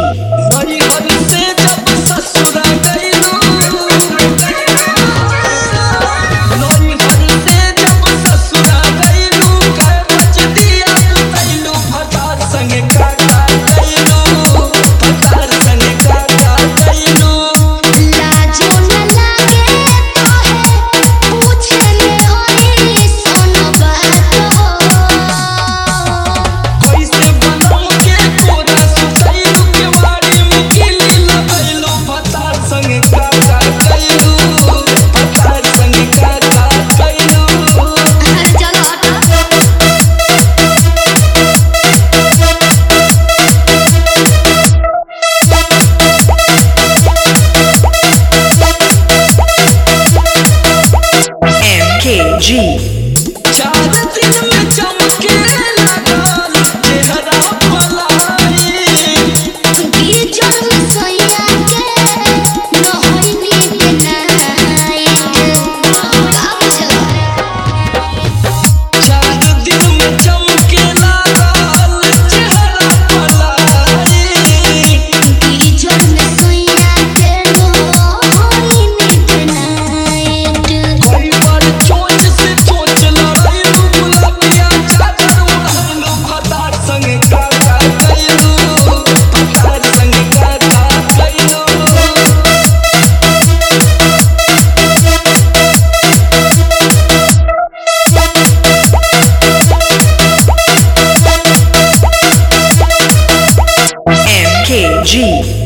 नैहर से जब ससुरा गइलू, नैहर से जब ससुरा गइलू, कै बज दिया बुतैलू, भतार संगे काका गइलू, भतार संगे काका गइलू। लाजो न लागे तोहे पूछे में होई सोन बात हो। कैसे बनम के तोरा सुतैलू, केवाड़ी में किली लगैलू, भतार संगे काका गइलू, भतार संगे काका गइलू। अरे चलो हटा। MKG. 4 दिन में चमके लगल चेहरा पलाई, बीजल में सोया के न होई नींद नाइट। का बुझल? 4 दिन में चमके लगल चेहरा पलाई, बीजल में सोया के न होई नींद नाइट। कई बार चोंच से चोंच लड़ैलू, गुलाबिया चादर ओढ़लू, भतार संगे काका गइलू, भतार संगे काका गइलू। MKG.